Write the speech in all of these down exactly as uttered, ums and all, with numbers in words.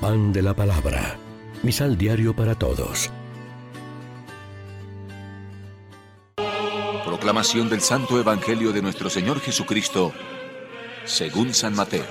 Pan de la Palabra. Misal diario para todos. Proclamación del Santo Evangelio de nuestro Señor Jesucristo, según San Mateo.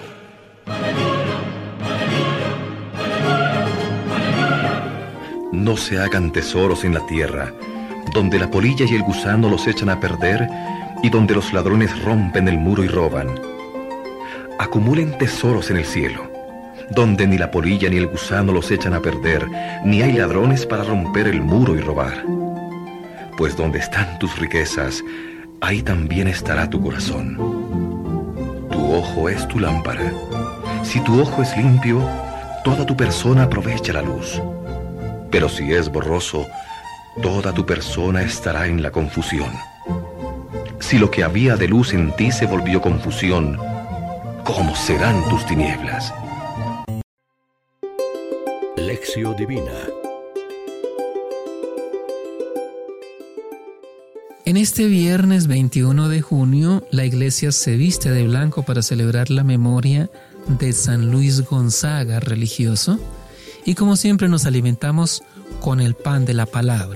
No se hagan tesoros en la tierra, donde la polilla y el gusano los echan a perder, y donde los ladrones rompen el muro y roban. Acumulen tesoros en el cielo, donde ni la polilla ni el gusano los echan a perder, ni hay ladrones para romper el muro y robar. Pues donde están tus riquezas, ahí también estará tu corazón. Tu ojo es tu lámpara. Si tu ojo es limpio, toda tu persona aprovecha la luz. Pero si es borroso, toda tu persona estará en la confusión. Si lo que había de luz en ti se volvió confusión, ¿cómo serán tus tinieblas? Lección Divina. En este viernes veintiuno de junio, la iglesia se viste de blanco para celebrar la memoria de San Luis Gonzaga, religioso, y como siempre nos alimentamos con el pan de la palabra.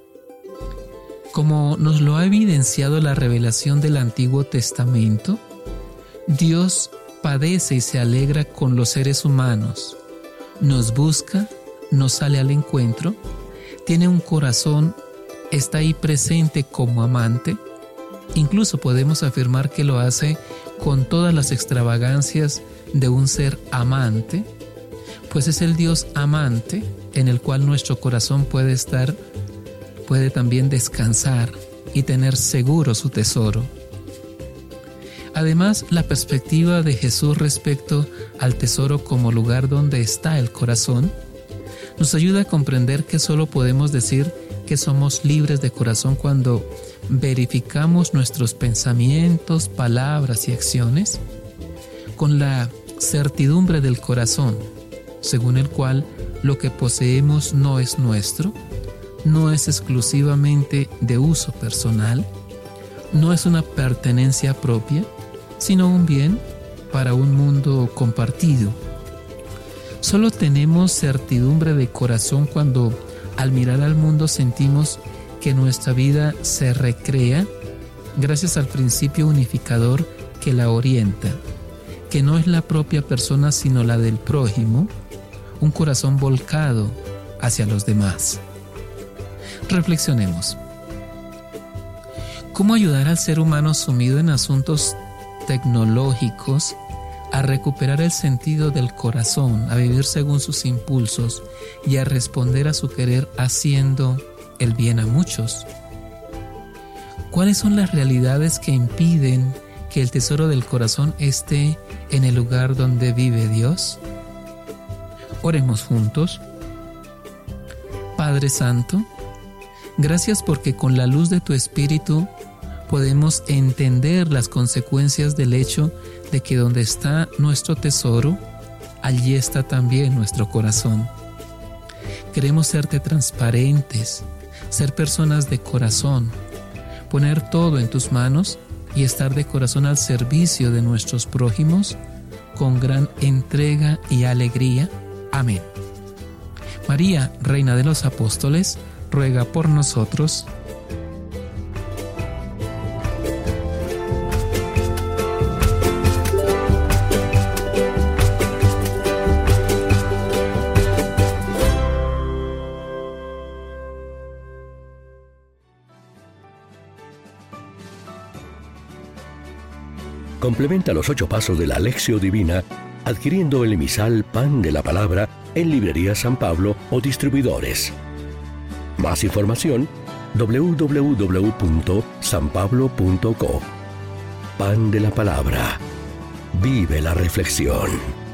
Como nos lo ha evidenciado la revelación del Antiguo Testamento, Dios padece y se alegra con los seres humanos, nos busca, nos sale al encuentro, tiene un corazón, está ahí presente como amante. Incluso podemos afirmar que lo hace con todas las extravagancias de un ser amante, pues es el Dios amante en el cual nuestro corazón puede estar, puede también descansar y tener seguro su tesoro. Además, la perspectiva de Jesús respecto al tesoro como lugar donde está el corazón nos ayuda a comprender que solo podemos decir que somos libres de corazón cuando verificamos nuestros pensamientos, palabras y acciones con la certidumbre del corazón, según el cual lo que poseemos no es nuestro, no es exclusivamente de uso personal, no es una pertenencia propia, sino un bien para un mundo compartido. Solo tenemos certidumbre de corazón cuando al mirar al mundo sentimos que nuestra vida se recrea gracias al principio unificador que la orienta, que no es la propia persona sino la del prójimo, un corazón volcado hacia los demás. Reflexionemos. ¿Cómo ayudar al ser humano sumido en asuntos tecnológicos a recuperar el sentido del corazón, a vivir según sus impulsos y a responder a su querer haciendo el bien a muchos? ¿Cuáles son las realidades que impiden que el tesoro del corazón esté en el lugar donde vive Dios? Oremos juntos. Padre Santo, gracias porque con la luz de tu Espíritu podemos entender las consecuencias del hecho de que donde está nuestro tesoro, allí está también nuestro corazón. Queremos serte transparentes, ser personas de corazón, poner todo en tus manos y estar de corazón al servicio de nuestros prójimos con gran entrega y alegría. Amén. María, Reina de los Apóstoles, ruega por nosotros. Complementa los ocho pasos de la Lección Divina adquiriendo el emisal Pan de la Palabra en Librería San Pablo o distribuidores. Más información doble u doble u doble u punto san pablo punto co. Pan de la Palabra. Vive la reflexión.